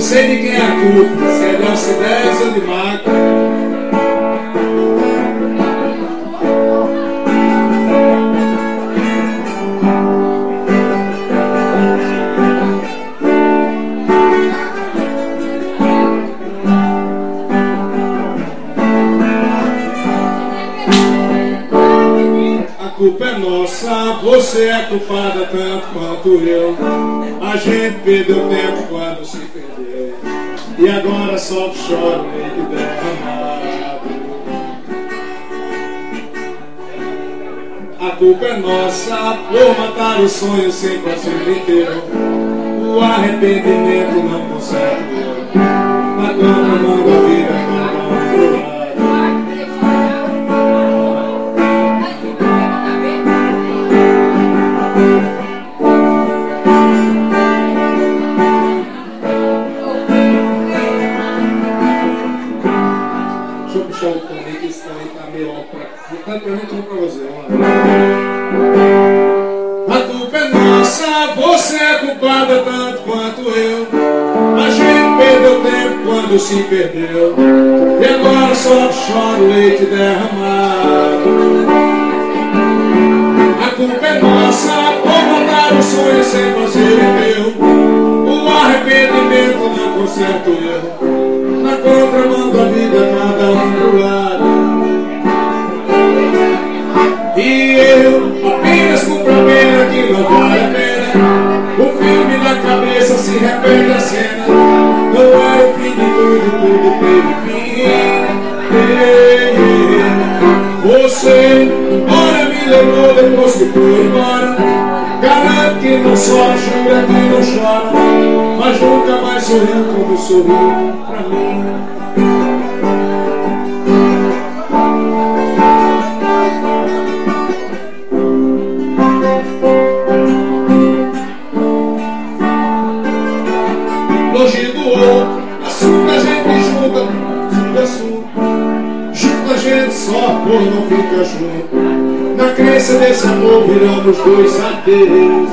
sei de quem é a culpa, se é de Alcides ou de Maco. A culpa é nossa, você é culpada tanto quanto eu. A gente perdeu tempo quando se perdeu, e agora só chora o leite derramado. A culpa é nossa por matar o sonho sem fazer inteiro. O arrependimento não consegue na contramão da vida, cada um pro lado. A culpa é nossa, você é culpada tanto quanto eu. A gente perdeu tempo quando se perdeu, e agora só chora o leite derramado. A culpa é nossa por matar o sonho sem fazer o meu. O arrependimento não conserta o erro, na contramão da vida cada um pro lado. E eu apenas cumpro a pena que não vale a pena. O filme na cabeça se repete a cena. Não é o fim de tudo, tudo teve fim. Você embora me levou depois que foi embora. Garanto que não só jura que não chora, mas nunca mais sorriu como sorriu pra mim. Longe do outro, assunto a gente junta, junto a gente só por não ficar junto. Na crença desse amor viramos dois adeus.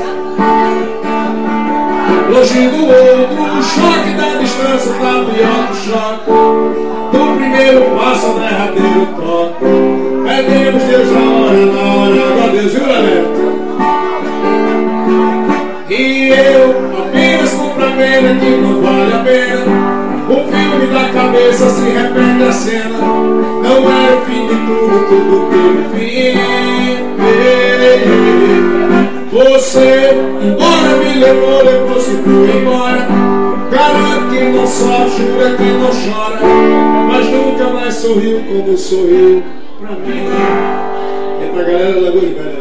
Longe do outro, o choque da distância tá pior que o choque do primeiro passo ao derradeiro toque. Pedimos Deus na hora do adeus, viu, galera? E eu apenas cumpro a pena que não vale a pena. O filme da cabeça se repete a cena. Não é o fim de tudo, tudo teve fim. Você embora me levou depois que fui embora. Garanto que não sofre, jura que não chora, mas nunca mais sorriu como sorriu pra mim. É pra galera da Lagoa de Velho.